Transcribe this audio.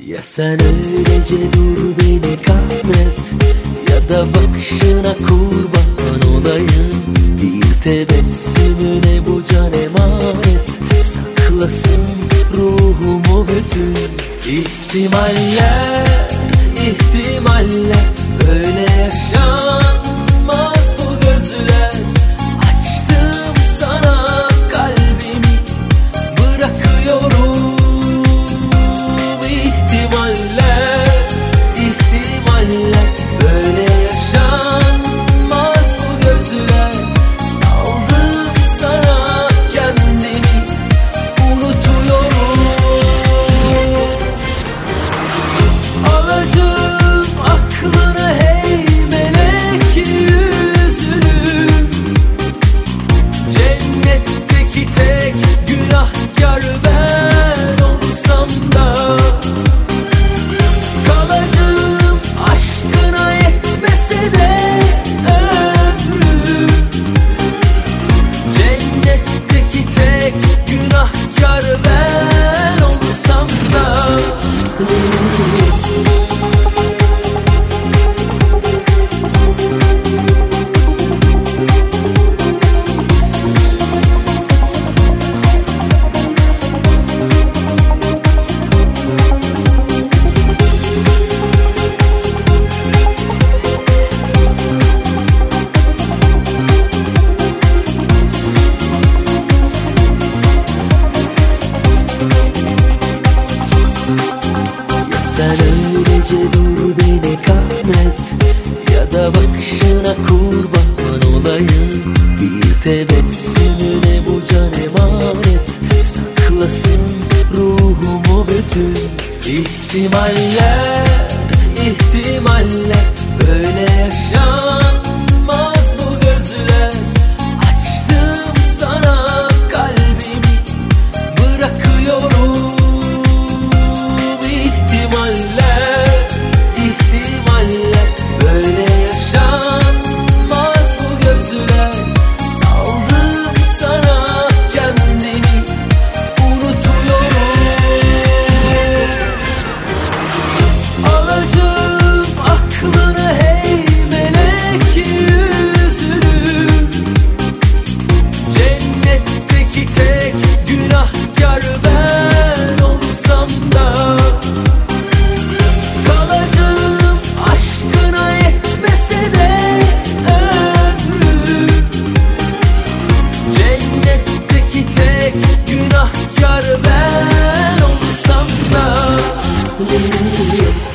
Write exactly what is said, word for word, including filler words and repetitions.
Ya sen öylece dur beni kahret, ya da bakışına kurban olayım. Bir tebessümüne bu can emanet, saklasın ruhumu bütün ihtimaller, ihtimaller. Böyle yaşanmaz bu gözler. Açtım sana kalbimi, bırakıyorum. İhtimaller, ihtimaller. Böyle yaşanmaz bu gözler. Saldım sana kendimi, unutuyorum. Alacağım aklını, hey melek yüzünü. Cennetteki tek günahkar ben olsam da, kalacağım aşkına yetmese de ömrüm. Cennetteki tek günahkar ben olsam da. Sen öylece dur beni kahret, ya da bakışına kurban olayım. Bir tebessümüne bu can emanet, saklasın ruhumu bütün ihtimaller, ihtimaller. Böyle yaşanmaz bu gözler. Açtım sana kalbimi, bırakıyorum. İhtimaller, ihtimaller. Böyle yaşanmaz bu gözler. Saldım sana kendimi, unutuyorum. Alacağım aklını, hey melek yüzünü. Cennetteki tek günahkar ben olsam da, kalacağım aşkına yetmese de ömrüm. Cennetteki tek günahkar ben olsam da.